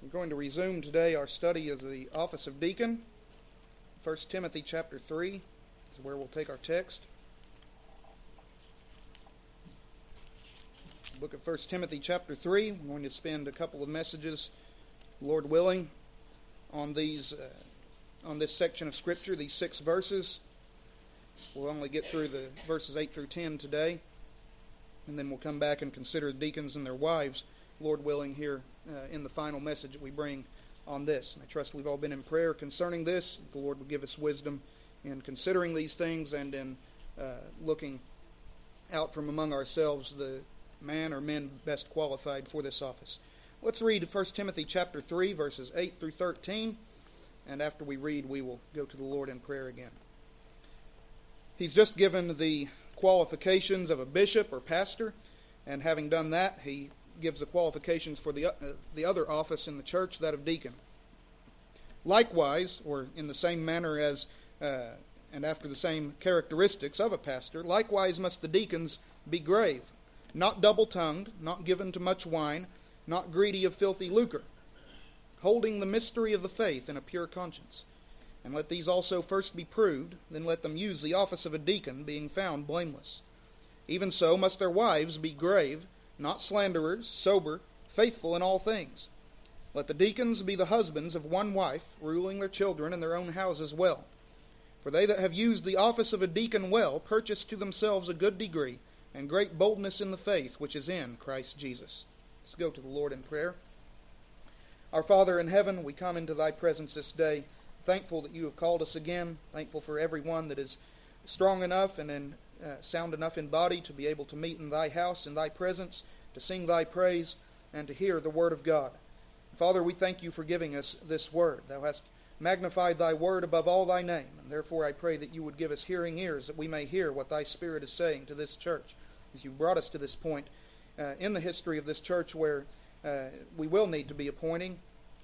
We're going to resume today our study of the office of deacon. 1 Timothy chapter 3 is where we'll take our text. The book of 1 Timothy chapter 3. We're going to spend a couple of messages, Lord willing, on this section of Scripture, these 6 verses. We'll only get through the verses 8 through 10 today, and then we'll come back and consider the deacons and their wives, Lord willing, here in the final message that we bring on this. And I trust we've all been in prayer concerning this. The Lord will give us wisdom in considering these things and in looking out from among ourselves the man or men best qualified for this office. Let's read 1 Timothy chapter 3, verses 8 through 13, and after we read, we will go to the Lord in prayer again. He's just given the qualifications of a bishop or pastor, and having done that, he gives the qualifications for the other office in the church, that of deacon. Likewise, or in the same manner as and after the same characteristics of a pastor, likewise must the deacons be grave, not double-tongued, not given to much wine, not greedy of filthy lucre, holding the mystery of the faith in a pure conscience. And let these also first be proved, then let them use the office of a deacon, being found blameless. Even so must their wives be grave, not slanderers, sober, faithful in all things. Let the deacons be the husbands of one wife, ruling their children and their own houses well. For they that have used the office of a deacon well purchase to themselves a good degree and great boldness in the faith which is in Christ Jesus. Let's go to the Lord in prayer. Our Father in heaven, we come into thy presence this day, thankful that you have called us again, thankful for everyone that is strong enough and sound enough in body to be able to meet in thy house, in thy presence, to sing thy praise, and to hear the word of God. Father, we thank you for giving us this word. Thou hast magnified thy word above all thy name, and therefore I pray that you would give us hearing ears, that we may hear what thy Spirit is saying to this church. As you brought us to this point in the history of this church where we will need to be appointing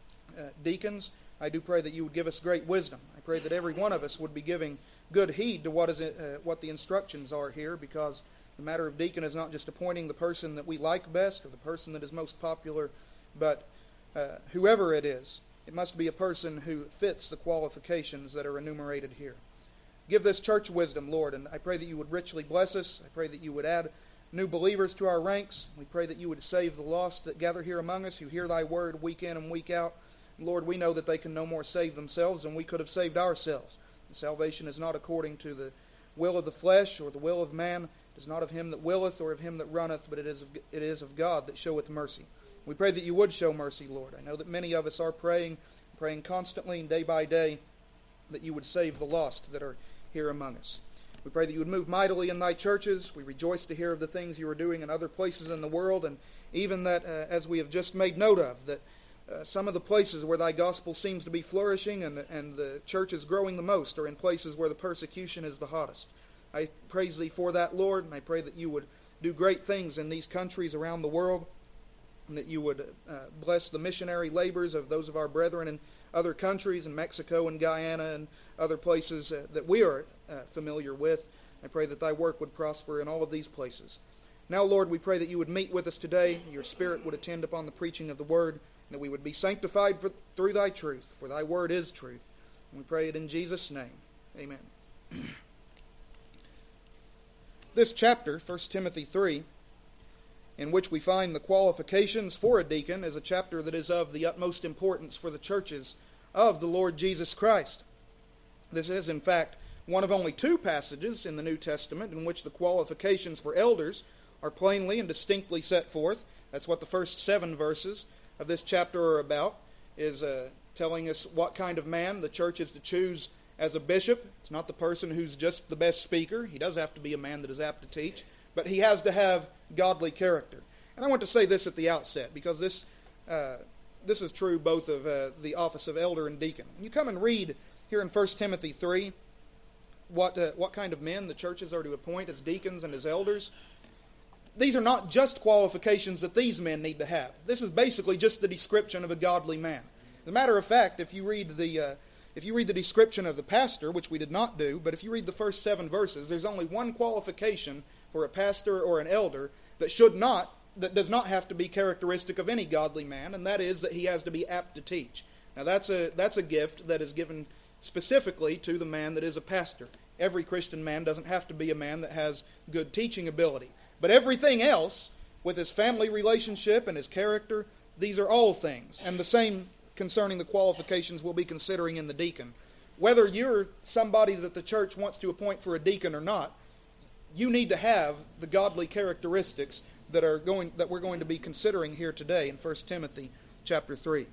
deacons, I do pray that you would give us great wisdom. I pray that every one of us would be giving good heed to what the instructions are here, because the matter of deacon is not just appointing the person that we like best or the person that is most popular, but whoever it is, it must be a person who fits the qualifications that are enumerated here. Give this church wisdom, Lord, and I pray that you would richly bless us. I pray that you would add new believers to our ranks. We pray that you would save the lost that gather here among us, who hear thy word week in and week out. Lord, we know that they can no more save themselves than we could have saved ourselves. Salvation is not according to the will of the flesh or the will of man. It is not of him that willeth or of him that runneth, but it is of God that showeth mercy. We pray that you would show mercy, Lord. I know that many of us are praying constantly and day by day that you would save the lost that are here among us. We pray that you would move mightily in thy churches. We rejoice to hear of the things you are doing in other places in the world, and even that, as we have just made note of, that some of the places where thy gospel seems to be flourishing and the church is growing the most are in places where the persecution is the hottest. I praise thee for that, Lord, and I pray that you would do great things in these countries around the world, and that you would bless the missionary labors of those of our brethren in other countries, in Mexico and Guyana and other places that we are familiar with. I pray that thy work would prosper in all of these places. Now, Lord, we pray that you would meet with us today, your Spirit would attend upon the preaching of the word, that we would be sanctified through thy truth, for thy word is truth. And we pray it in Jesus' name. Amen. This chapter, 1 Timothy 3, in which we find the qualifications for a deacon, is a chapter that is of the utmost importance for the churches of the Lord Jesus Christ. This is, in fact, one of only 2 passages in the New Testament in which the qualifications for elders are plainly and distinctly set forth. That's what the first 7 verses of this chapter are about, is telling us what kind of man the church is to choose as a bishop. It's not the person who's just the best speaker. He does have to be a man that is apt to teach, but he has to have godly character. And I want to say this at the outset, because this is true both of the office of elder and deacon. When you come and read here in 1 Timothy 3 what kind of men the churches are to appoint as deacons and as elders, these are not just qualifications that these men need to have. This is basically just the description of a godly man. As a matter of fact, if you read the description of the pastor, which we did not do, but if you read the first 7 verses, there's only one qualification for a pastor or an elder that should not that does not have to be characteristic of any godly man, and that is that he has to be apt to teach. Now that's a gift that is given specifically to the man that is a pastor. Every Christian man doesn't have to be a man that has good teaching ability. But everything else, with his family relationship and his character, these are all things. And the same concerning the qualifications we'll be considering in the deacon. Whether you're somebody that the church wants to appoint for a deacon or not, you need to have the godly characteristics that we're going to be considering here today in 1 Timothy chapter 3.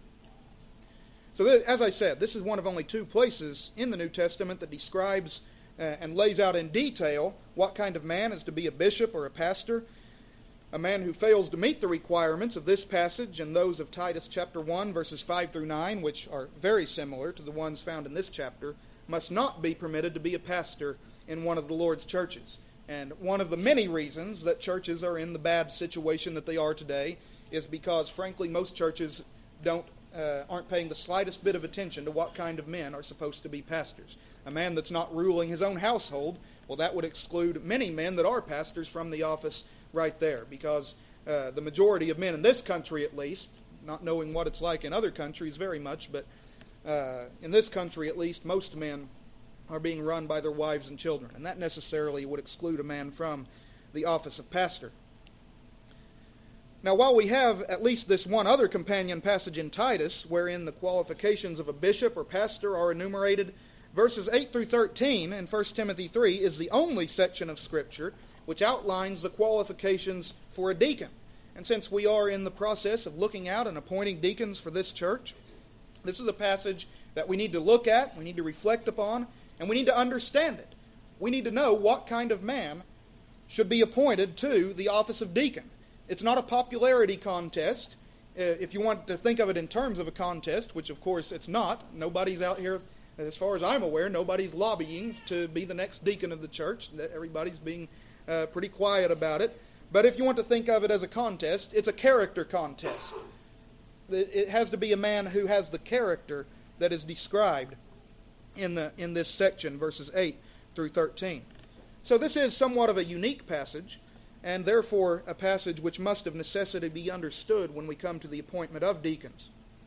So as I said, this is one of only two places in the New Testament that describes and lays out in detail what kind of man is to be a bishop or a pastor. A man who fails to meet the requirements of this passage and those of Titus chapter 1, verses 5 through 9, which are very similar to the ones found in this chapter, must not be permitted to be a pastor in one of the Lord's churches. And one of the many reasons that churches are in the bad situation that they are today is because, frankly, most churches aren't paying the slightest bit of attention to what kind of men are supposed to be pastors. A man that's not ruling his own household, well, that would exclude many men that are pastors from the office right there, because the majority of men in this country, at least, not knowing what it's like in other countries very much, but in this country at least, most men are being run by their wives and children, and that necessarily would exclude a man from the office of pastor. Now, while we have at least this one other companion passage in Titus, wherein the qualifications of a bishop or pastor are enumerated, verses 8 through 13 in 1 Timothy 3 is the only section of Scripture which outlines the qualifications for a deacon. And since we are in the process of looking out and appointing deacons for this church, this is a passage that we need to look at, we need to reflect upon, and we need to understand it. We need to know what kind of man should be appointed to the office of deacon. It's not a popularity contest. If you want to think of it in terms of a contest, which of course it's not, nobody's out here, as far as I'm aware, nobody's lobbying to be the next deacon of the church. Everybody's being pretty quiet about it. But if you want to think of it as a contest, it's a character contest. It has to be a man who has the character that is described in this section, verses 8 through 13. So this is somewhat of a unique passage, and therefore a passage which must of necessity be understood when we come to the appointment of deacons.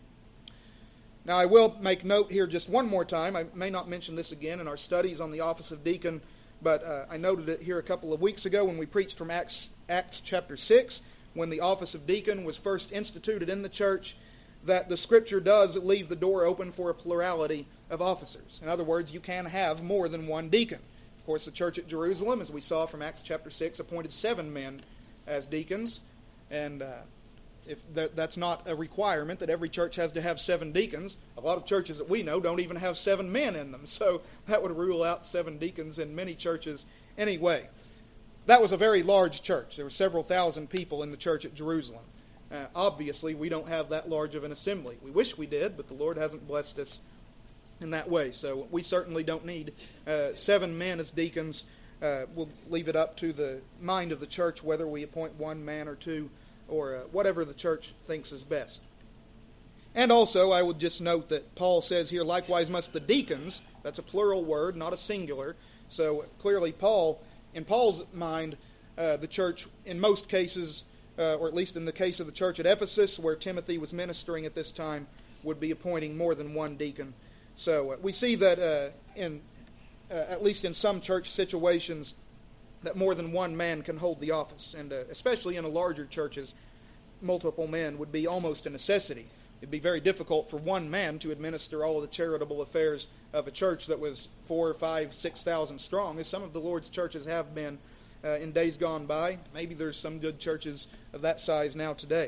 Now I will make note here just one more time. I may not mention this again in our studies on the office of deacon, but I noted it here a couple of weeks ago when we preached from Acts chapter 6, when the office of deacon was first instituted in the church, that the Scripture does leave the door open for a plurality of officers. In other words, you can have more than one deacon. Of course, the church at Jerusalem, as we saw from Acts chapter 6, appointed 7 men as deacons, and if that's not a requirement that every church has to have 7 deacons. A lot of churches that we know don't even have 7 men in them, so that would rule out 7 deacons in many churches anyway. That was a very large church. There were several thousand people in the church at Jerusalem. Obviously, we don't have that large of an assembly. We wish we did, but the Lord hasn't blessed us in that way. So we certainly don't need 7 men as deacons. We'll leave it up to the mind of the church whether we appoint 1 man or 2 or whatever the church thinks is best. And also, I would just note that Paul says here, likewise must the deacons, that's a plural word, not a singular. So clearly in Paul's mind, the church in most cases, or at least in the case of the church at Ephesus, where Timothy was ministering at this time, would be appointing more than 1 deacon. So we see that at least in some church situations, that more than 1 man can hold the office. And especially in larger churches, multiple men would be almost a necessity. It'd be very difficult for 1 man to administer all of the charitable affairs of a church that was 4,000, 5,000, 6,000 strong, as some of the Lord's churches have been in days gone by. Maybe there's some good churches of that size now today.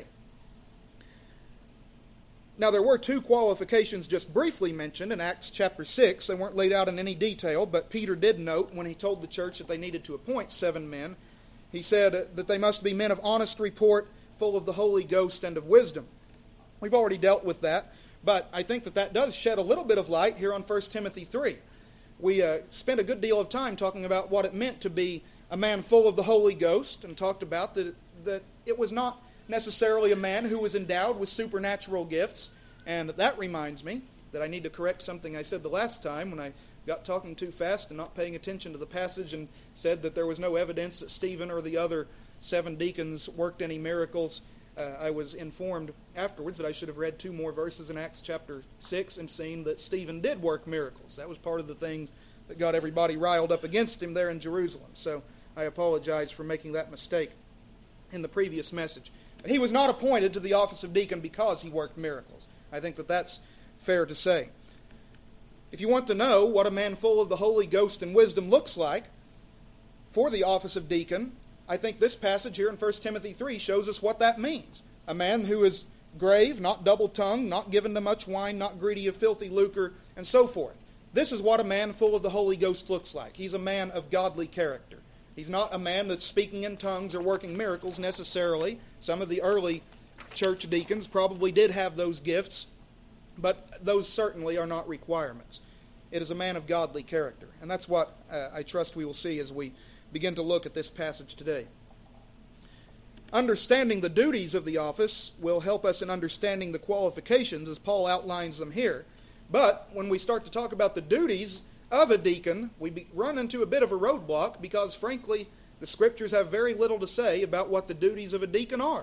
Now, there were 2 qualifications just briefly mentioned in Acts chapter 6. They weren't laid out in any detail, but Peter did note when he told the church that they needed to appoint 7 men, he said that they must be men of honest report, full of the Holy Ghost and of wisdom. We've already dealt with that, but I think that does shed a little bit of light here on 1 Timothy 3. We spent a good deal of time talking about what it meant to be a man full of the Holy Ghost, and talked about that it was not necessarily a man who was endowed with supernatural gifts. And that reminds me that I need to correct something I said the last time when I got talking too fast and not paying attention to the passage and said that there was no evidence that Stephen or the other 7 deacons worked any miracles. I was informed afterwards that I should have read 2 more verses in Acts chapter 6 and seen that Stephen did work miracles. That was part of the thing that got everybody riled up against him there in Jerusalem. So I apologize for making that mistake in the previous message. But he was not appointed to the office of deacon because he worked miracles. I think that that's fair to say. If you want to know what a man full of the Holy Ghost and wisdom looks like for the office of deacon, I think this passage here in 1 Timothy 3 shows us what that means. A man who is grave, not double-tongued, not given to much wine, not greedy of filthy lucre, and so forth. This is what a man full of the Holy Ghost looks like. He's a man of godly character. He's not a man that's speaking in tongues or working miracles necessarily. Some of the early church deacons probably did have those gifts, but those certainly are not requirements. It is a man of godly character. And that's what I trust we will see as we begin to look at this passage today. Understanding the duties of the office will help us in understanding the qualifications as Paul outlines them here. But when we start to talk about the duties of a deacon, we run into a bit of a roadblock because, frankly, the Scriptures have very little to say about what the duties of a deacon are.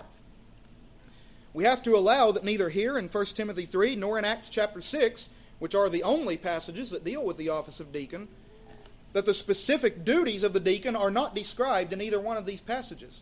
We have to allow that neither here in 1 Timothy 3 nor in Acts chapter 6, which are the only passages that deal with the office of deacon, that the specific duties of the deacon are not described in either one of these passages.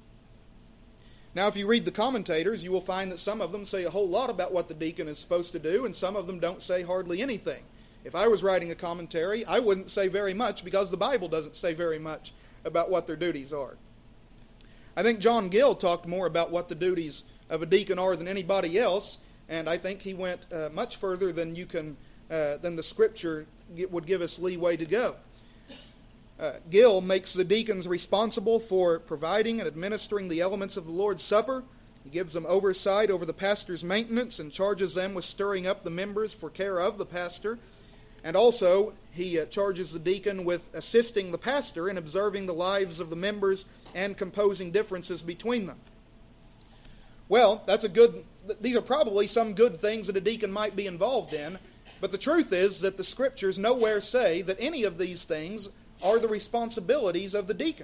Now, if you read the commentators, you will find that some of them say a whole lot about what the deacon is supposed to do, and some of them don't say hardly anything. If I was writing a commentary, I wouldn't say very much because the Bible doesn't say very much about what their duties are. I think John Gill talked more about what the duties of a deacon are than anybody else, and I think he went much further than than the Scripture would give us leeway to go. Gill makes the deacons responsible for providing and administering the elements of the Lord's Supper. He gives them oversight over the pastor's maintenance and charges them with stirring up the members for care of the pastor. And also, he charges the deacon with assisting the pastor in observing the lives of the members and composing differences between them. Well, these are probably some good things that a deacon might be involved in, but the truth is that the Scriptures nowhere say that any of these things are the responsibilities of the deacon.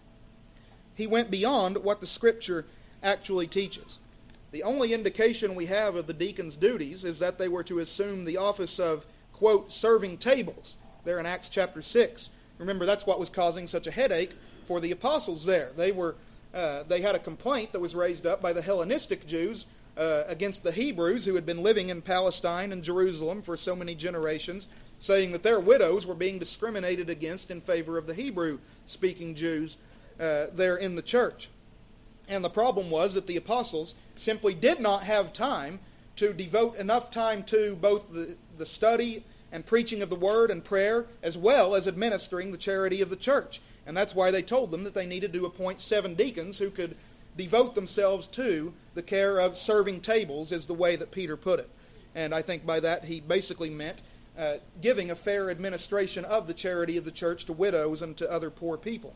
He went beyond what the Scripture actually teaches. The only indication we have of the deacon's duties is that they were to assume the office of, quote, serving tables, there in Acts chapter 6. Remember, that's what was causing such a headache for the apostles there. They had a complaint that was raised up by the Hellenistic Jews against the Hebrews who had been living in Palestine and Jerusalem for so many generations, saying that their widows were being discriminated against in favor of the Hebrew-speaking Jews there in the church. And the problem was that the apostles simply did not have time to devote enough time to both the study and preaching of the Word and prayer, as well as administering the charity of the church. And that's why they told them that they needed to appoint 7 deacons who could devote themselves to the care of serving tables, is the way that Peter put it. And I think by that he basically meant giving a fair administration of the charity of the church to widows and to other poor people.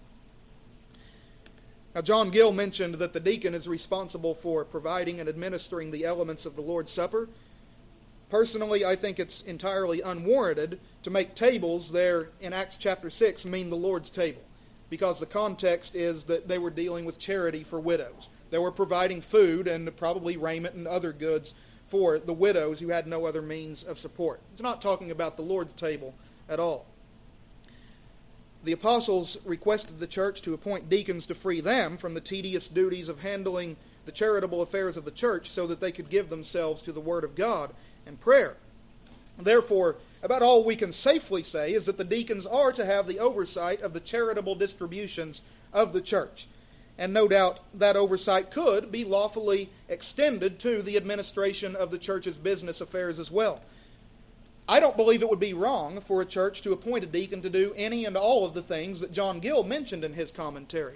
Now, John Gill mentioned that the deacon is responsible for providing and administering the elements of the Lord's Supper. Personally, I think it's entirely unwarranted to make tables there in Acts chapter 6 mean the Lord's table, because the context is that they were dealing with charity for widows. They were providing food and probably raiment and other goods for the widows who had no other means of support. It's not talking about the Lord's table at all. The apostles requested the church to appoint deacons to free them from the tedious duties of handling the charitable affairs of the church so that they could give themselves to the Word of God and prayer. Therefore, about all we can safely say is that the deacons are to have the oversight of the charitable distributions of the church. And no doubt that oversight could be lawfully extended to the administration of the church's business affairs as well. I don't believe it would be wrong for a church to appoint a deacon to do any and all of the things that John Gill mentioned in his commentary.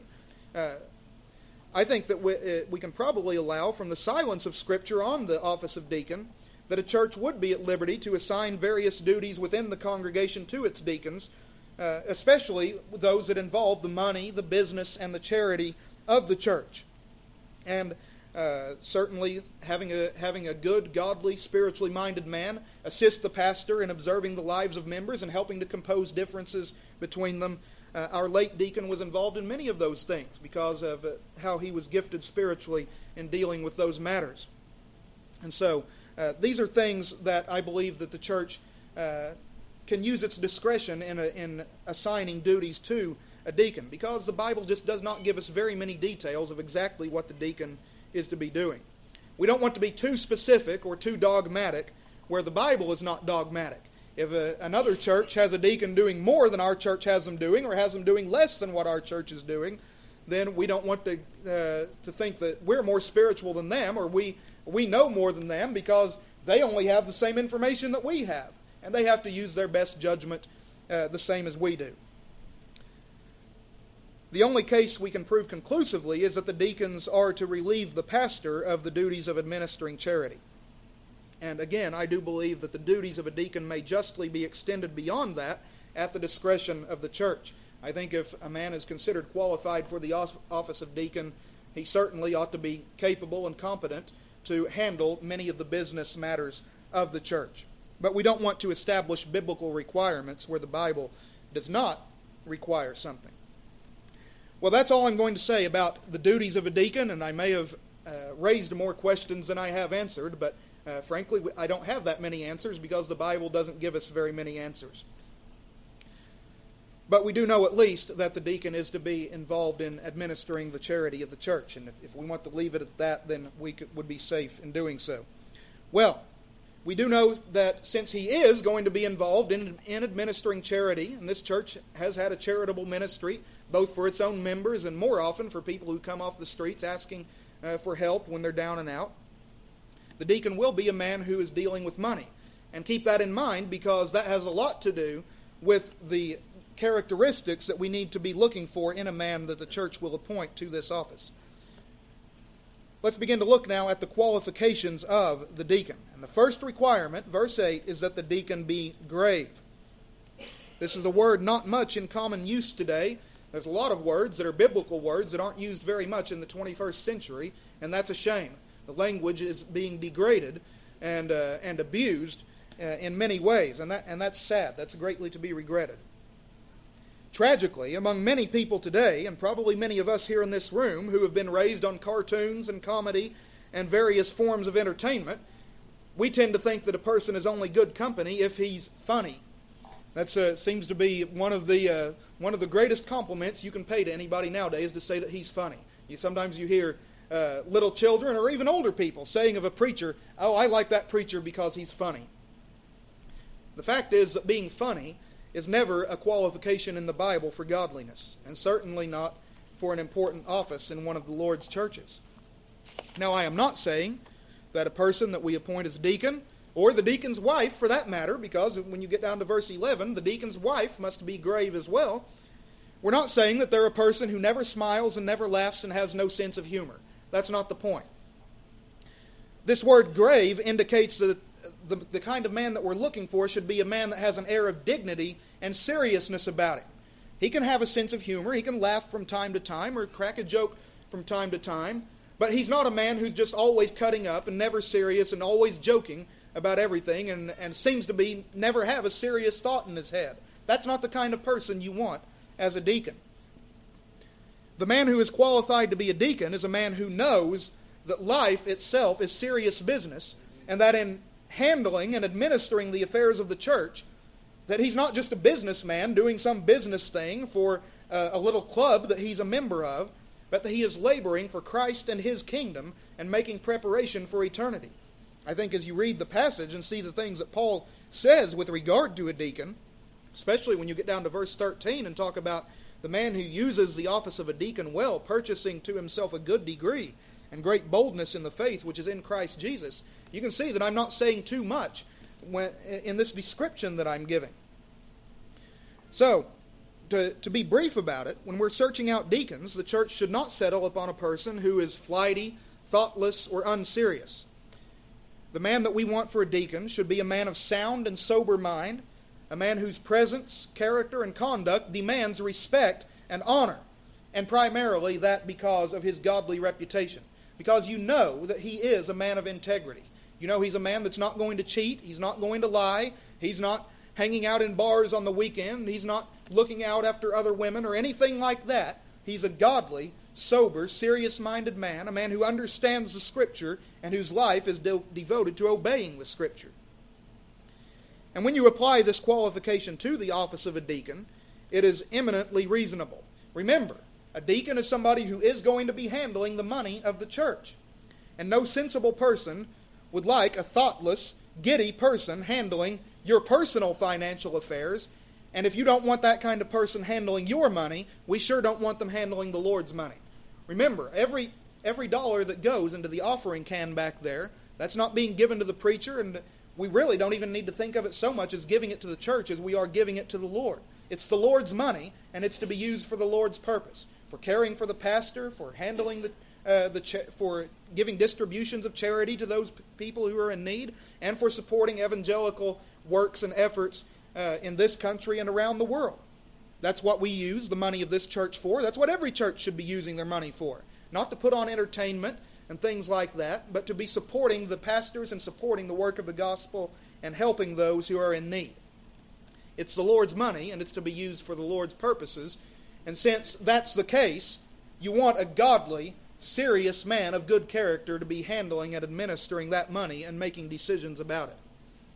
I think that we can probably allow, from the silence of Scripture on the office of deacon, that a church would be at liberty to assign various duties within the congregation to its deacons, especially those that involve the money, the business, and the charity of the church. And certainly having a good, godly, spiritually minded man assist the pastor in observing the lives of members and helping to compose differences between them Our late deacon was involved in many of those things because of how he was gifted spiritually in dealing with those matters. And so these are things that I believe that the church can use its discretion in assigning duties to a deacon, because the Bible just does not give us very many details of exactly what the deacon is to be doing. We don't want to be too specific or too dogmatic where the Bible is not dogmatic. If another church has a deacon doing more than our church has them doing, or has them doing less than what our church is doing, then we don't want to think that we're more spiritual than them, or we know more than them, because they only have the same information that we have, and they have to use their best judgment the same as we do. The only case we can prove conclusively is that the deacons are to relieve the pastor of the duties of administering charity. And again, I do believe that the duties of a deacon may justly be extended beyond that at the discretion of the church. I think if a man is considered qualified for the office of deacon, he certainly ought to be capable and competent to handle many of the business matters of the church. But we don't want to establish biblical requirements where the Bible does not require something. Well, that's all I'm going to say about the duties of a deacon, and I may have raised more questions than I have answered, but frankly, I don't have that many answers because the Bible doesn't give us very many answers. But we do know at least that the deacon is to be involved in administering the charity of the church, and if we want to leave it at that, then we would be safe in doing so. Well, we do know that since he is going to be involved in administering charity, and this church has had a charitable ministry, both for its own members and more often for people who come off the streets asking for help when they're down and out, the deacon will be a man who is dealing with money. And keep that in mind, because that has a lot to do with the characteristics that we need to be looking for in a man that the church will appoint to this office. Let's begin to look now at the qualifications of the deacon. And the first requirement, verse 8, is that the deacon be grave. This is a word not much in common use today. There's a lot of words that are biblical words that aren't used very much in the 21st century, and that's a shame. The language is being degraded and abused in many ways, and that's sad. That's greatly to be regretted. Tragically, among many people today, and probably many of us here in this room who have been raised on cartoons and comedy and various forms of entertainment, we tend to think that a person is only good company if he's funny. That seems to be one of the greatest compliments you can pay to anybody nowadays, to say that he's funny. Sometimes you hear little children or even older people saying of a preacher, "Oh, I like that preacher because he's funny." The fact is that being funny is never a qualification in the Bible for godliness, and certainly not for an important office in one of the Lord's churches. Now, I am not saying that a person that we appoint as deacon, or the deacon's wife for that matter, because when you get down to verse 11, the deacon's wife must be grave as well. We're not saying that they're a person who never smiles and never laughs and has no sense of humor. That's not the point. This word grave indicates that the kind of man that we're looking for should be a man that has an air of dignity and seriousness about him. He can have a sense of humor, he can laugh from time to time or crack a joke from time to time, but he's not a man who's just always cutting up and never serious and always joking about everything and seems to be never have a serious thought in his head. That's not the kind of person you want as a deacon. The man who is qualified to be a deacon is a man who knows that life itself is serious business, and that in handling and administering the affairs of the church, that he's not just a businessman doing some business thing for a little club that he's a member of, but that he is laboring for Christ and His kingdom and making preparation for eternity. I think as you read the passage and see the things that Paul says with regard to a deacon, especially when you get down to verse 13 and talk about the man who uses the office of a deacon well, purchasing to himself a good degree and great boldness in the faith which is in Christ Jesus, you can see that I'm not saying too much in this description that I'm giving. So, to be brief about it, when we're searching out deacons, the church should not settle upon a person who is flighty, thoughtless, or unserious. The man that we want for a deacon should be a man of sound and sober mind, a man whose presence, character, and conduct demands respect and honor, and primarily that because of his godly reputation. Because you know that he is a man of integrity. You know he's a man that's not going to cheat, he's not going to lie, he's not hanging out in bars on the weekend. He's not looking out after other women or anything like that. He's a godly, sober, serious-minded man, a man who understands the Scripture and whose life is devoted to obeying the Scripture. And when you apply this qualification to the office of a deacon, it is eminently reasonable. Remember, a deacon is somebody who is going to be handling the money of the church. And no sensible person would like a thoughtless, giddy person handling your personal financial affairs. And if you don't want that kind of person handling your money, we sure don't want them handling the Lord's money. Remember, every dollar that goes into the offering can back there, that's not being given to the preacher, and we really don't even need to think of it so much as giving it to the church as we are giving it to the Lord. It's the Lord's money, and it's to be used for the Lord's purpose, for caring for the pastor, for handling for giving distributions of charity to those people who are in need, and for supporting evangelical works and efforts in this country and around the world. That's what we use the money of this church for. That's what every church should be using their money for. Not to put on entertainment and things like that, but to be supporting the pastors and supporting the work of the gospel and helping those who are in need. It's the Lord's money, and it's to be used for the Lord's purposes. And since that's the case, you want a godly, serious man of good character to be handling and administering that money and making decisions about it.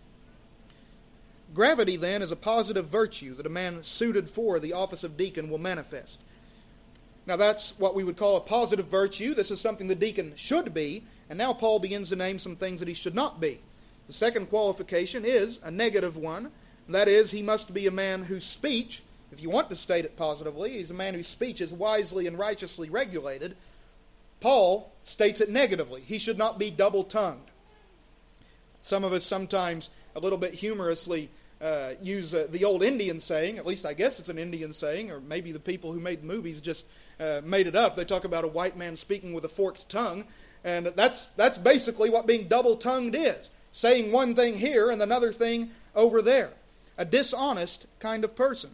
Gravity, then, is a positive virtue that a man suited for the office of deacon will manifest. Now, that's what we would call a positive virtue. This is something the deacon should be, and now Paul begins to name some things that he should not be. The second qualification is a negative one, and that is he must be a man whose speech, if you want to state it positively, he's a man whose speech is wisely and righteously regulated. Paul states it negatively. He should not be double-tongued. Some of us sometimes, a little bit humorously, use the old Indian saying, at least I guess it's an Indian saying, or maybe the people who made movies just made it up. They talk about a white man speaking with a forked tongue, and that's basically what being double-tongued is. Saying one thing here and another thing over there. A dishonest kind of person.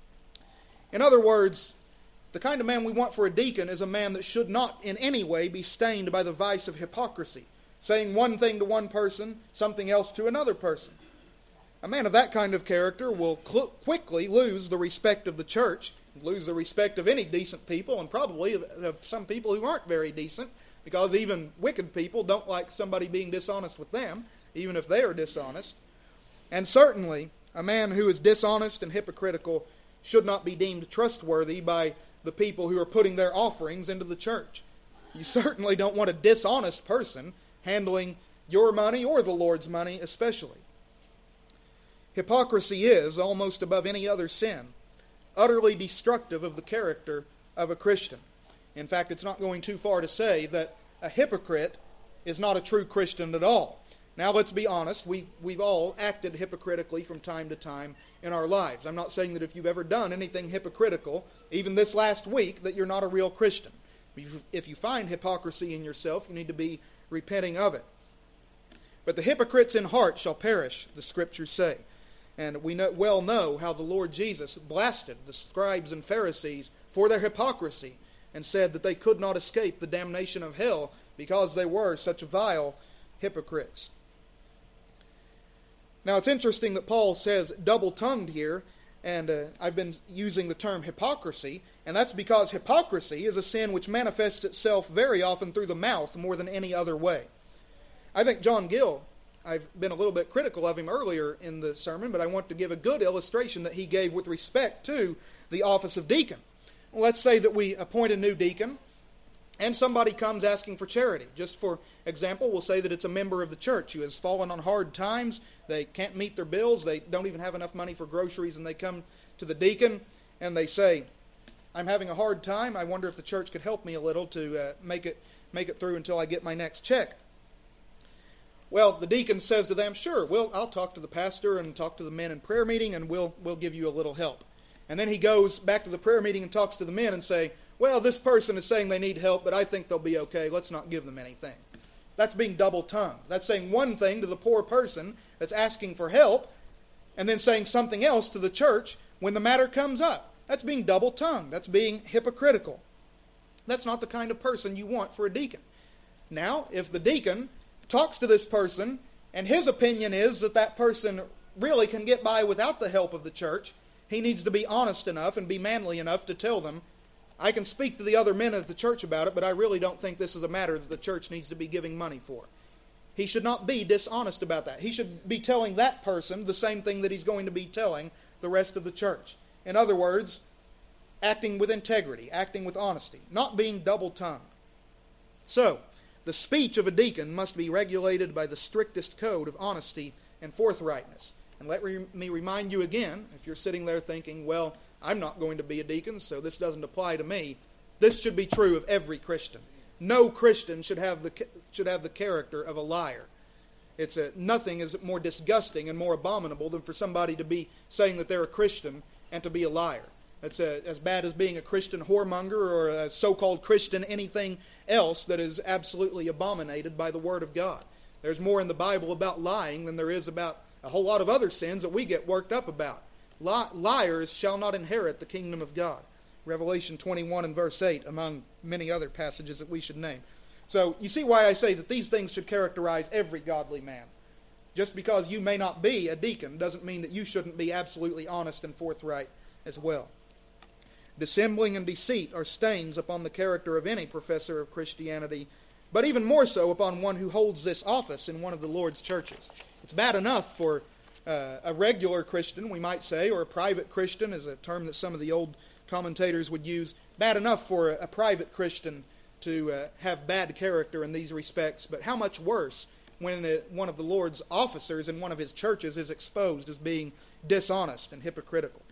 In other words, the kind of man we want for a deacon is a man that should not in any way be stained by the vice of hypocrisy, saying one thing to one person, something else to another person. A man of that kind of character will quickly lose the respect of the church, lose the respect of any decent people, and probably of some people who aren't very decent, because even wicked people don't like somebody being dishonest with them, even if they are dishonest. And certainly, a man who is dishonest and hypocritical should not be deemed trustworthy by the people who are putting their offerings into the church. You certainly don't want a dishonest person handling your money or the Lord's money especially. Hypocrisy is, almost above any other sin, utterly destructive of the character of a Christian. In fact, it's not going too far to say that a hypocrite is not a true Christian at all. Now, let's be honest, we've all acted hypocritically from time to time in our lives. I'm not saying that if you've ever done anything hypocritical, even this last week, that you're not a real Christian. If you find hypocrisy in yourself, you need to be repenting of it. But the hypocrites in heart shall perish, the Scriptures say. And we well know how the Lord Jesus blasted the scribes and Pharisees for their hypocrisy and said that they could not escape the damnation of hell because they were such vile hypocrites. Now, it's interesting that Paul says double-tongued here, and I've been using the term hypocrisy, and that's because hypocrisy is a sin which manifests itself very often through the mouth more than any other way. I think John Gill, I've been a little bit critical of him earlier in the sermon, but I want to give a good illustration that he gave with respect to the office of deacon. Well, let's say that we appoint a new deacon, and somebody comes asking for charity. Just for example, we'll say that it's a member of the church who has fallen on hard times. They can't meet their bills. They don't even have enough money for groceries, and they come to the deacon and they say, I'm having a hard time. I wonder if the church could help me a little to make it through until I get my next check. Well, the deacon says to them, sure, I'll talk to the pastor and talk to the men in prayer meeting, and we'll give you a little help. And then he goes back to the prayer meeting and talks to the men and say, well, this person is saying they need help, but I think they'll be okay. Let's not give them anything. That's being double-tongued. That's saying one thing to the poor person that's asking for help, and then saying something else to the church when the matter comes up. That's being double-tongued. That's being hypocritical. That's not the kind of person you want for a deacon. Now, if the deacon talks to this person, and his opinion is that that person really can get by without the help of the church, he needs to be honest enough and be manly enough to tell them, I can speak to the other men of the church about it, but I really don't think this is a matter that the church needs to be giving money for. He should not be dishonest about that. He should be telling that person the same thing that he's going to be telling the rest of the church. In other words, acting with integrity, acting with honesty, not being double-tongued. So, the speech of a deacon must be regulated by the strictest code of honesty and forthrightness. And let me remind you again, if you're sitting there thinking, well, I'm not going to be a deacon, so this doesn't apply to me, this should be true of every Christian. No Christian should have the character of a liar. Nothing is more disgusting and more abominable than for somebody to be saying that they're a Christian and to be a liar. It's as bad as being a Christian whoremonger or a so-called Christian anything else that is absolutely abominated by the Word of God. There's more in the Bible about lying than there is about a whole lot of other sins that we get worked up about. Liars shall not inherit the kingdom of God. Revelation 21 and verse 8, among many other passages that we should name. So you see why I say that these things should characterize every godly man. Just because you may not be a deacon doesn't mean that you shouldn't be absolutely honest and forthright as well. Dissembling and deceit are stains upon the character of any professor of Christianity, but even more so upon one who holds this office in one of the Lord's churches. It's bad enough for a regular Christian, we might say, or a private Christian is a term that some of the old commentators would use. Bad enough for a private Christian to have bad character in these respects, but how much worse when one of the Lord's officers in one of his churches is exposed as being dishonest and hypocritical.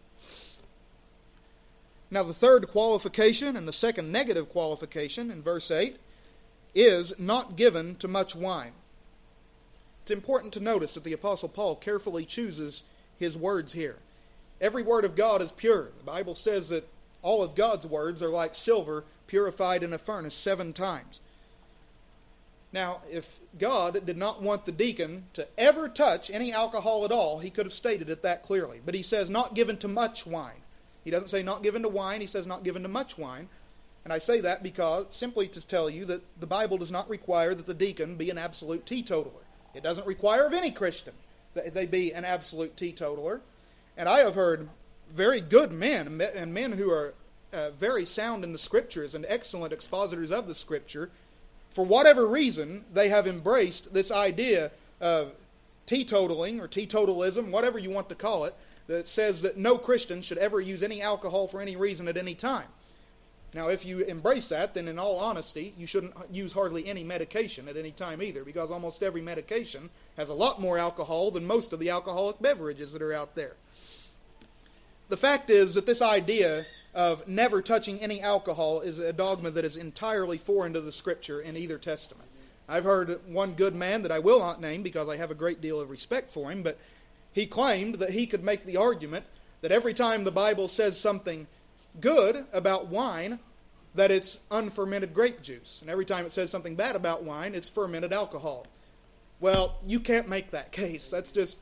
Now the third qualification and the second negative qualification in verse 8 is not given to much wine. It's important to notice that the Apostle Paul carefully chooses his words here. Every word of God is pure. The Bible says that all of God's words are like silver purified in a furnace 7 times. Now, if God did not want the deacon to ever touch any alcohol at all, he could have stated it that clearly. But he says not given to much wine. He doesn't say not given to wine, he says not given to much wine. And I say that because, simply to tell you that the Bible does not require that the deacon be an absolute teetotaler. It doesn't require of any Christian that they be an absolute teetotaler. And I have heard very good men, and men who are very sound in the Scriptures and excellent expositors of the Scripture, for whatever reason, they have embraced this idea of teetotaling or teetotalism, whatever you want to call it, that says that no Christian should ever use any alcohol for any reason at any time. Now, if you embrace that, then in all honesty, you shouldn't use hardly any medication at any time either, because almost every medication has a lot more alcohol than most of the alcoholic beverages that are out there. The fact is that this idea of never touching any alcohol is a dogma that is entirely foreign to the Scripture in either testament. I've heard one good man that I will not name because I have a great deal of respect for him, but he claimed that he could make the argument that every time the Bible says something good about wine, that it's unfermented grape juice. And every time it says something bad about wine, it's fermented alcohol. Well, you can't make that case. That's just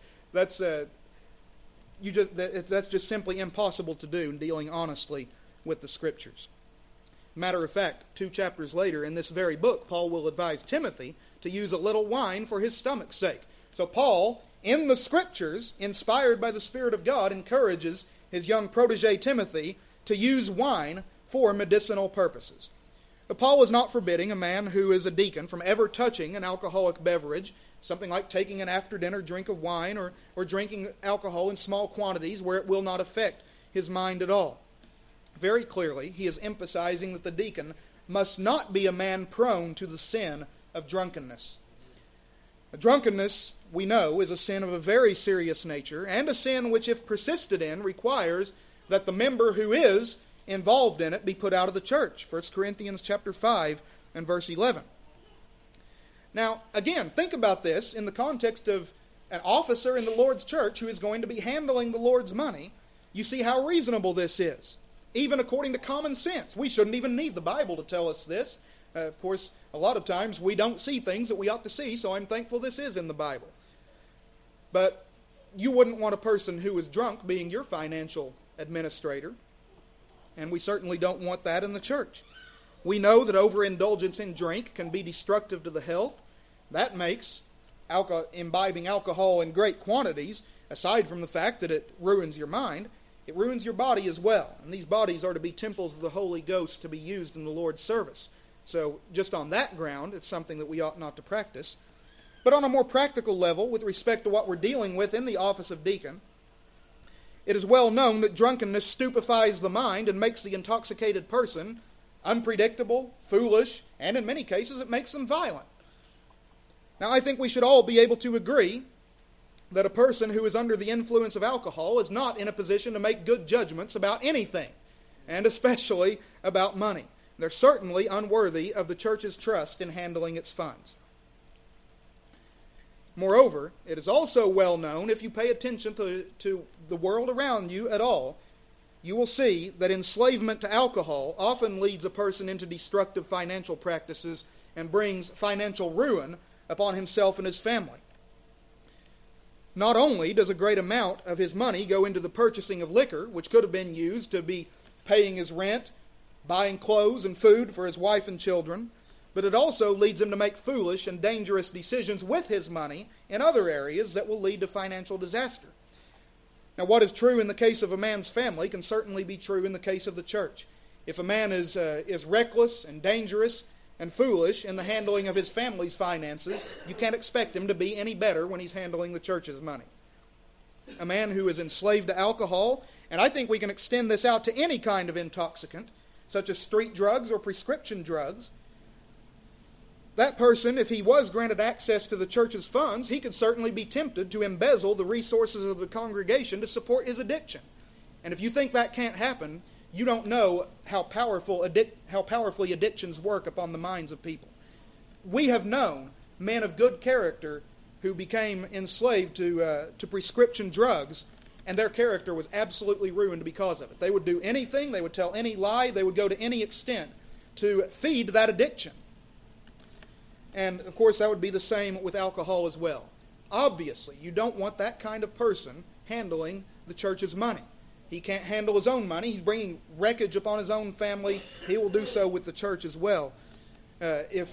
simply impossible to do in dealing honestly with the Scriptures. Matter of fact, 2 chapters later in this very book, Paul will advise Timothy to use a little wine for his stomach's sake. So Paul, in the Scriptures, inspired by the Spirit of God, encourages his young protege Timothy to use wine for medicinal purposes. But Paul is not forbidding a man who is a deacon from ever touching an alcoholic beverage, something like taking an after-dinner drink of wine or drinking alcohol in small quantities where it will not affect his mind at all. Very clearly, he is emphasizing that the deacon must not be a man prone to the sin of drunkenness. Drunkenness, we know, is a sin of a very serious nature, and a sin which, if persisted in, requires that the member who is involved in it be put out of the church. 1 Corinthians chapter 5 and verse 11. Now, again, think about this in the context of an officer in the Lord's church who is going to be handling the Lord's money. You see how reasonable this is, even according to common sense. We shouldn't even need the Bible to tell us this. Of course, a lot of times we don't see things that we ought to see, so I'm thankful this is in the Bible. But you wouldn't want a person who is drunk being your financial administrator, and we certainly don't want that in the church. We know that overindulgence in drink can be destructive to the health. That makes imbibing alcohol in great quantities aside from the fact that it ruins your mind, it ruins your body as well. And these bodies are to be temples of the Holy Ghost to be used in the Lord's service. So just on that ground, it's something that we ought not to practice. But on a more practical level, with respect to what we're dealing with in the office of deacon, it is well known that drunkenness stupefies the mind and makes the intoxicated person unpredictable, foolish, and in many cases it makes them violent. Now I think we should all be able to agree that a person who is under the influence of alcohol is not in a position to make good judgments about anything, and especially about money. They're certainly unworthy of the church's trust in handling its funds. Moreover, it is also well known, if you pay attention to the world around you at all, you will see that enslavement to alcohol often leads a person into destructive financial practices and brings financial ruin upon himself and his family. Not only does a great amount of his money go into the purchasing of liquor, which could have been used to be paying his rent, buying clothes and food for his wife and children, but it also leads him to make foolish and dangerous decisions with his money in other areas that will lead to financial disaster. Now, what is true in the case of a man's family can certainly be true in the case of the church. If a man is reckless and dangerous and foolish in the handling of his family's finances, you can't expect him to be any better when he's handling the church's money. A man who is enslaved to alcohol, and I think we can extend this out to any kind of intoxicant, such as street drugs or prescription drugs, that person, if he was granted access to the church's funds, he could certainly be tempted to embezzle the resources of the congregation to support his addiction. And if you think that can't happen, you don't know how powerfully addictions work upon the minds of people. We have known men of good character who became enslaved to prescription drugs, and their character was absolutely ruined because of it. They would do anything, they would tell any lie, they would go to any extent to feed that addiction. And, of course, that would be the same with alcohol as well. Obviously, you don't want that kind of person handling the church's money. He can't handle his own money. He's bringing wreckage upon his own family. He will do so with the church as well if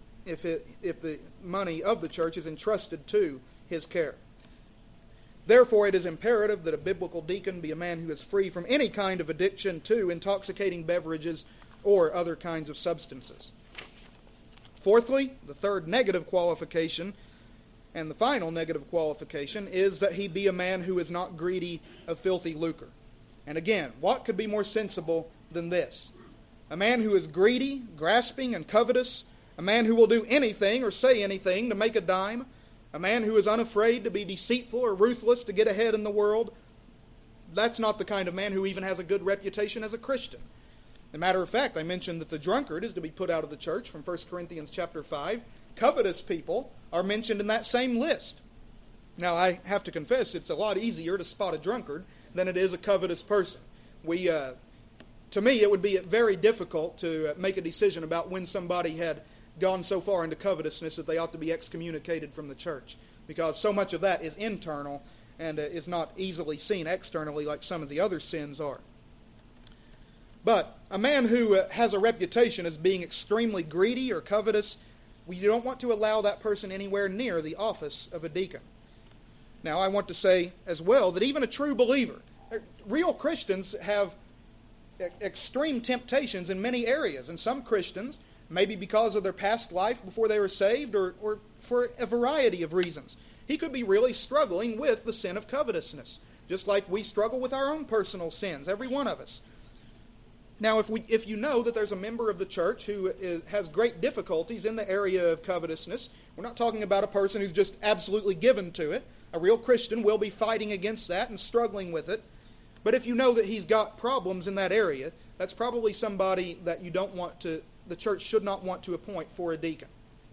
the money of the church is entrusted to his care. Therefore, it is imperative that a biblical deacon be a man who is free from any kind of addiction to intoxicating beverages or other kinds of substances. Fourthly, the third negative qualification, and the final negative qualification, is that he be a man who is not greedy of filthy lucre. And again, what could be more sensible than this? A man who is greedy, grasping, and covetous, a man who will do anything or say anything to make a dime, a man who is unafraid to be deceitful or ruthless to get ahead in the world, that's not the kind of man who even has a good reputation as a Christian. As a matter of fact, I mentioned that the drunkard is to be put out of the church from 1 Corinthians chapter 5. Covetous people are mentioned in that same list. Now, I have to confess, it's a lot easier to spot a drunkard than it is a covetous person. To me, it would be very difficult to make a decision about when somebody had gone so far into covetousness that they ought to be excommunicated from the church, because so much of that is internal and is not easily seen externally like some of the other sins are. But a man who has a reputation as being extremely greedy or covetous, we don't want to allow that person anywhere near the office of a deacon. Now, I want to say as well that even a true believer, real Christians have extreme temptations in many areas, and some Christians, maybe because of their past life before they were saved or for a variety of reasons, he could be really struggling with the sin of covetousness, just like we struggle with our own personal sins, every one of us. Now, if you know that there's a member of the church who has great difficulties in the area of covetousness, we're not talking about a person who's just absolutely given to it. A real Christian will be fighting against that and struggling with it. But if you know that he's got problems in that area, that's probably somebody that the church should not want to appoint for a deacon.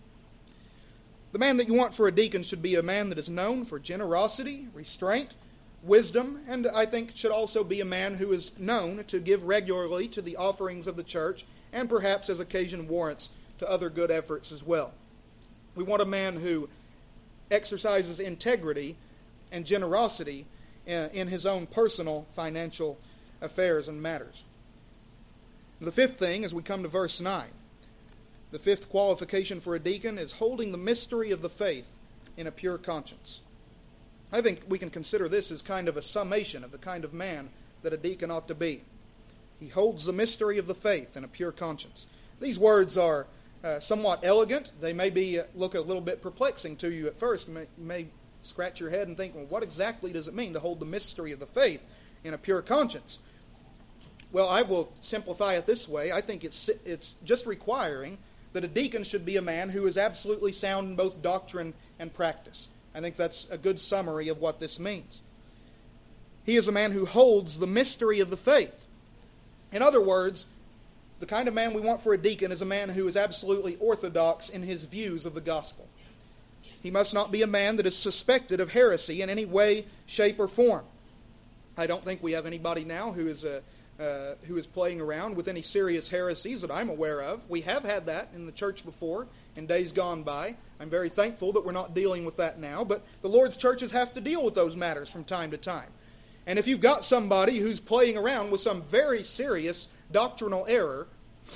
The man that you want for a deacon should be a man that is known for generosity, restraint, wisdom, and I think should also be a man who is known to give regularly to the offerings of the church, and perhaps as occasion warrants to other good efforts as well. We want a man who exercises integrity and generosity in his own personal financial affairs and matters. The fifth thing, as we come to verse 9, the fifth qualification for a deacon is holding the mystery of the faith in a pure conscience. I think we can consider this as kind of a summation of the kind of man that a deacon ought to be. He holds the mystery of the faith in a pure conscience. These words are somewhat elegant. They may look a little bit perplexing to you at first. You may scratch your head and think, well, what exactly does it mean to hold the mystery of the faith in a pure conscience? Well, I will simplify it this way. I think it's just requiring that a deacon should be a man who is absolutely sound in both doctrine and practice. I think that's a good summary of what this means. He is a man who holds the mystery of the faith. In other words, the kind of man we want for a deacon is a man who is absolutely orthodox in his views of the gospel. He must not be a man that is suspected of heresy in any way, shape, or form. I don't think we have anybody now who is playing around with any serious heresies that I'm aware of. We have had that in the church before, in days gone by. I'm very thankful that we're not dealing with that now, but the Lord's churches have to deal with those matters from time to time. And if you've got somebody who's playing around with some very serious doctrinal error,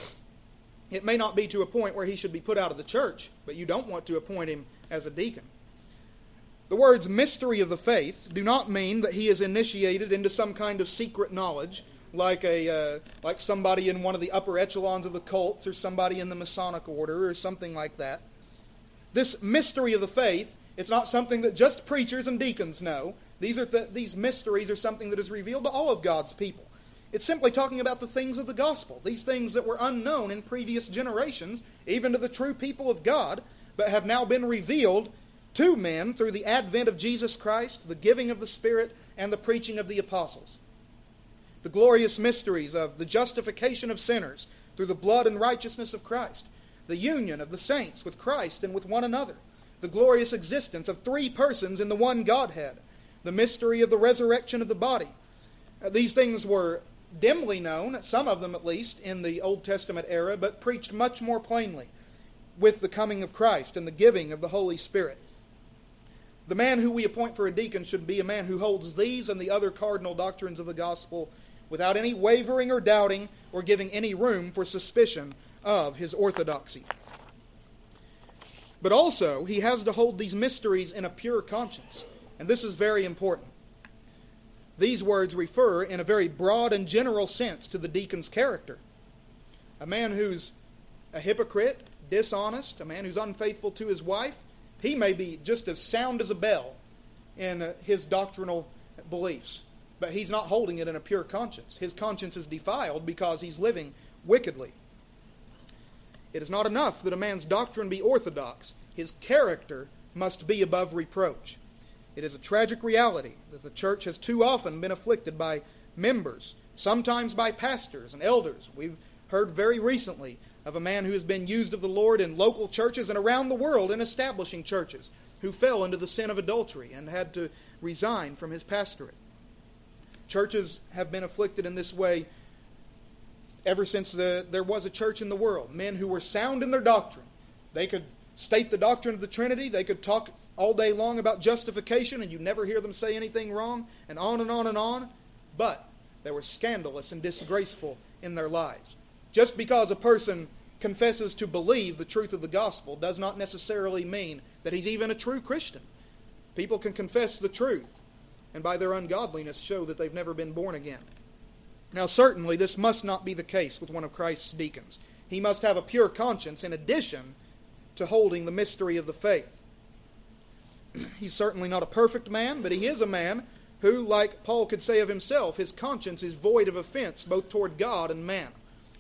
it may not be to a point where he should be put out of the church, but you don't want to appoint him as a deacon. The words mystery of the faith do not mean that he is initiated into some kind of secret knowledge, like somebody in one of the upper echelons of the cults, or somebody in the Masonic order, or something like that. This mystery of the faith, it's not something that just preachers and deacons know. These mysteries are something that is revealed to all of God's people. It's simply talking about the things of the gospel, these things that were unknown in previous generations, even to the true people of God, but have now been revealed to men through the advent of Jesus Christ, the giving of the Spirit, and the preaching of the apostles. The glorious mysteries of the justification of sinners through the blood and righteousness of Christ, the union of the saints with Christ and with one another, the glorious existence of three persons in the one Godhead, the mystery of the resurrection of the body. These things were dimly known, some of them at least, in the Old Testament era, but preached much more plainly with the coming of Christ and the giving of the Holy Spirit. The man who we appoint for a deacon should be a man who holds these and the other cardinal doctrines of the gospel without any wavering or doubting or giving any room for suspicion of his orthodoxy. But also, he has to hold these mysteries in a pure conscience. And this is very important. These words refer in a very broad and general sense to the deacon's character. A man who's a hypocrite, dishonest, a man who's unfaithful to his wife, he may be just as sound as a bell in his doctrinal beliefs, but he's not holding it in a pure conscience. His conscience is defiled because he's living wickedly. It is not enough that a man's doctrine be orthodox. His character must be above reproach. It is a tragic reality that the church has too often been afflicted by members, sometimes by pastors and elders. We've heard very recently of a man who has been used of the Lord in local churches and around the world in establishing churches, who fell into the sin of adultery and had to resign from his pastorate. Churches have been afflicted in this way ever since there was a church in the world. Men who were sound in their doctrine. They could state the doctrine of the Trinity. They could talk all day long about justification, and you never hear them say anything wrong, and on and on and on. But they were scandalous and disgraceful in their lives. Just because a person confesses to believe the truth of the gospel does not necessarily mean that he's even a true Christian. People can confess the truth, and by their ungodliness show that they've never been born again. Now certainly this must not be the case with one of Christ's deacons. He must have a pure conscience in addition to holding the mystery of the faith. He's certainly not a perfect man, but he is a man who, like Paul could say of himself, his conscience is void of offense both toward God and man.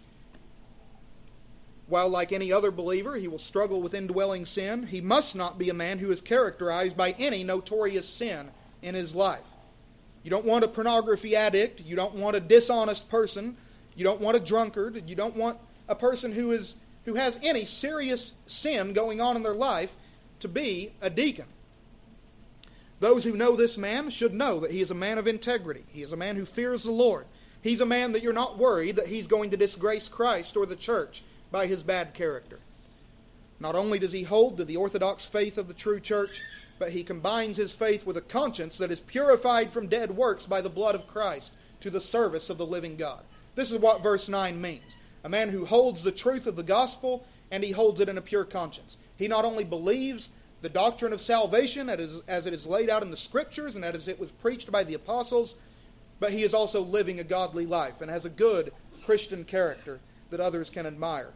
While like any other believer, he will struggle with indwelling sin, he must not be a man who is characterized by any notorious sin in his life. You don't want a pornography addict, you don't want a dishonest person, you don't want a drunkard, you don't want a person who has any serious sin going on in their life to be a deacon. Those who know this man should know that he is a man of integrity. He is a man who fears the Lord. He's a man that you're not worried that he's going to disgrace Christ or the church by his bad character. Not only does he hold to the orthodox faith of the true church, but he combines his faith with a conscience that is purified from dead works by the blood of Christ to the service of the living God. This is what verse 9 means. A man who holds the truth of the gospel, and he holds it in a pure conscience. He not only believes the doctrine of salvation as it is laid out in the Scriptures and as it was preached by the apostles, but he is also living a godly life and has a good Christian character that others can admire.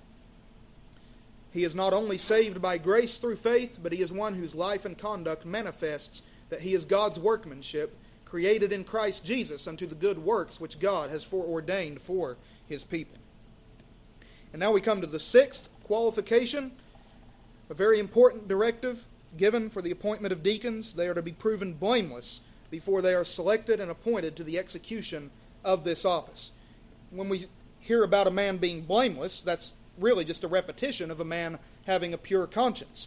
He is not only saved by grace through faith, but he is one whose life and conduct manifests that he is God's workmanship, created in Christ Jesus unto the good works which God has foreordained for his people. And now we come to the sixth qualification, a very important directive given for the appointment of deacons. They are to be proven blameless before they are selected and appointed to the execution of this office. When we hear about a man being blameless, that's really just a repetition of a man having a pure conscience.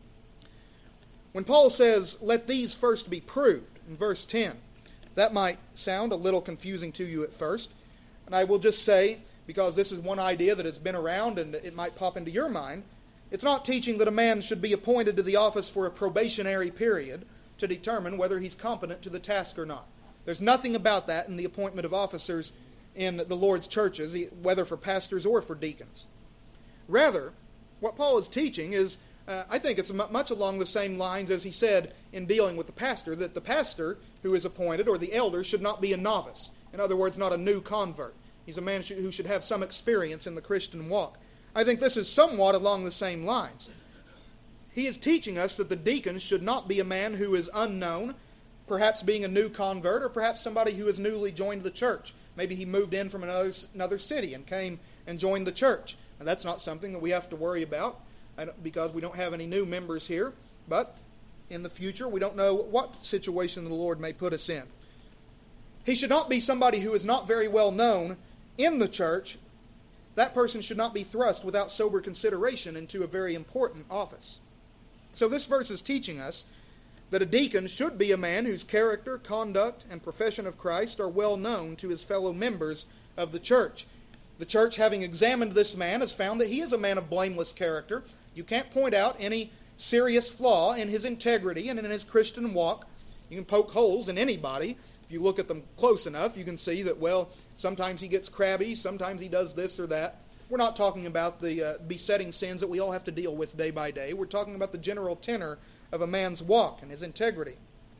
When Paul says, let these first be proved, in verse 10, that might sound a little confusing to you at first. And I will just say, because this is one idea that has been around and it might pop into your mind, it's not teaching that a man should be appointed to the office for a probationary period to determine whether he's competent to the task or not. There's nothing about that in the appointment of officers in the Lord's churches, whether for pastors or for deacons. Rather, what Paul is teaching is, I think it's much along the same lines as he said in dealing with the pastor, that the pastor who is appointed, or the elder, should not be a novice. In other words, not a new convert. He's a man who should have some experience in the Christian walk. I think this is somewhat along the same lines. He is teaching us that the deacon should not be a man who is unknown, perhaps being a new convert, or perhaps somebody who has newly joined the church. Maybe he moved in from another city and came and joined the church. And that's not something that we have to worry about because we don't have any new members here. But in the future, we don't know what situation the Lord may put us in. He should not be somebody who is not very well known in the church. That person should not be thrust without sober consideration into a very important office. So this verse is teaching us that a deacon should be a man whose character, conduct, and profession of Christ are well known to his fellow members of the church. The church, having examined this man, has found that he is a man of blameless character. You can't point out any serious flaw in his integrity and in his Christian walk. You can poke holes in anybody. If you look at them close enough, you can see that, well, sometimes he gets crabby, sometimes he does this or that. We're not talking about the besetting sins that we all have to deal with day by day. We're talking about the general tenor of a man's walk and his integrity.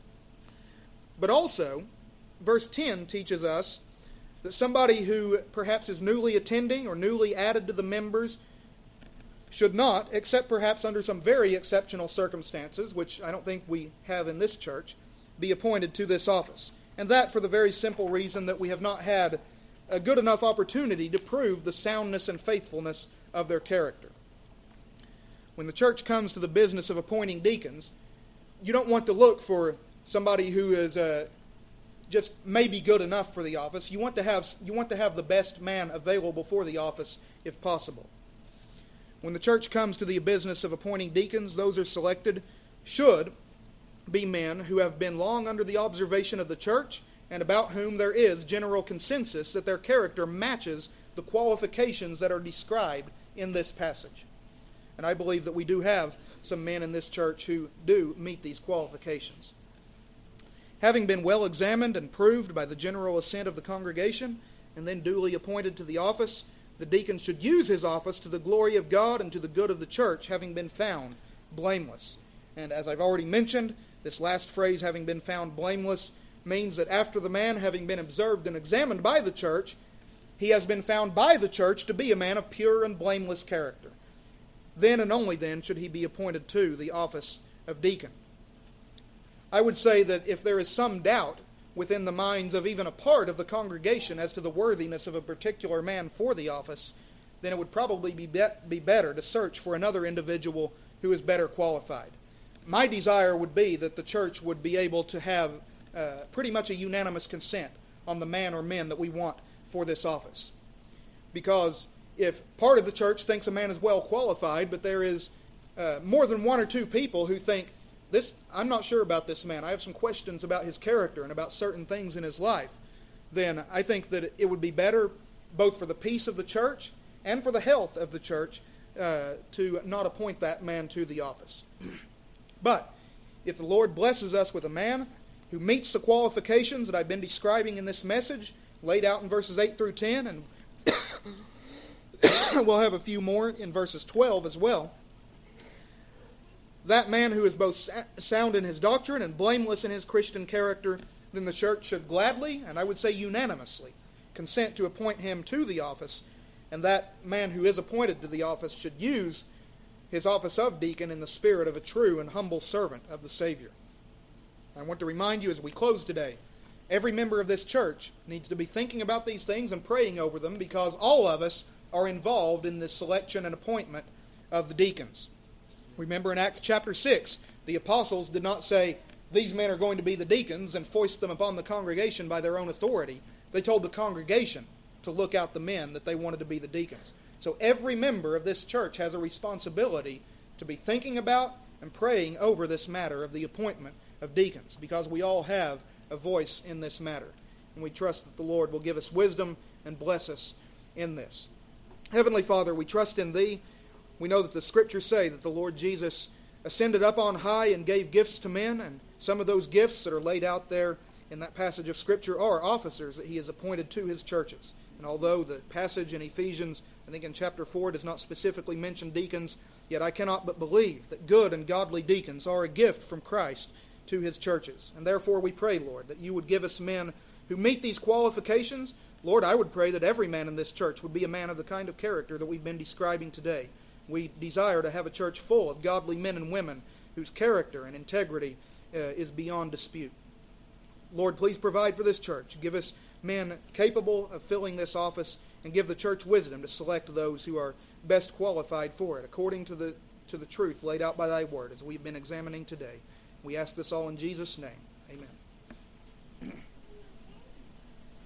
But also, verse 10 teaches us that somebody who perhaps is newly attending or newly added to the members should not, except perhaps under some very exceptional circumstances, which I don't think we have in this church, be appointed to this office. And that for the very simple reason that we have not had a good enough opportunity to prove the soundness and faithfulness of their character. When the church comes to the business of appointing deacons, you don't want to look for somebody who is just maybe good enough for the office. You want to have the best man available for the office if possible. When the church comes to the business of appointing deacons, those are selected should be men who have been long under the observation of the church and about whom there is general consensus that their character matches the qualifications that are described in this passage. And I believe that we do have some men in this church who do meet these qualifications. Having been well examined and proved by the general assent of the congregation, and then duly appointed to the office, the deacon should use his office to the glory of God and to the good of the church, having been found blameless. And as I've already mentioned, this last phrase, having been found blameless, means that after the man, having been observed and examined by the church, he has been found by the church to be a man of pure and blameless character. Then and only then should he be appointed to the office of deacon. I would say that if there is some doubt within the minds of even a part of the congregation as to the worthiness of a particular man for the office, then it would probably be better to search for another individual who is better qualified. My desire would be that the church would be able to have pretty much a unanimous consent on the man or men that we want for this office. Because if part of the church thinks a man is well qualified, but there is more than one or two people who think, I'm not sure about this man, I have some questions about his character and about certain things in his life, then I think that it would be better, both for the peace of the church and for the health of the church, to not appoint that man to the office. But if the Lord blesses us with a man who meets the qualifications that I've been describing in this message, laid out in verses 8 through 10, and we'll have a few more in verses 12 as well, that man who is both sound in his doctrine and blameless in his Christian character, then the church should gladly, and I would say unanimously, consent to appoint him to the office, and that man who is appointed to the office should use his office of deacon in the spirit of a true and humble servant of the Savior. I want to remind you as we close today, every member of this church needs to be thinking about these things and praying over them, because all of us are involved in the selection and appointment of the deacons. Remember in Acts chapter 6, the apostles did not say, these men are going to be the deacons, and foist them upon the congregation by their own authority. They told the congregation to look out the men that they wanted to be the deacons. So every member of this church has a responsibility to be thinking about and praying over this matter of the appointment of deacons, because we all have a voice in this matter. And we trust that the Lord will give us wisdom and bless us in this. Heavenly Father, we trust in Thee. We know that the Scriptures say that the Lord Jesus ascended up on high and gave gifts to men, and some of those gifts that are laid out there in that passage of Scripture are officers that He has appointed to His churches. And although the passage in Ephesians, I think in chapter 4, does not specifically mention deacons, yet I cannot but believe that good and godly deacons are a gift from Christ to His churches. And therefore we pray, Lord, that You would give us men who meet these qualifications. Lord, I would pray that every man in this church would be a man of the kind of character that we've been describing today. We desire to have a church full of godly men and women whose character and integrity is beyond dispute. Lord, please provide for this church. Give us men capable of filling this office, and give the church wisdom to select those who are best qualified for it, according to the truth laid out by Thy Word, as we've been examining today. We ask this all in Jesus' name. Amen.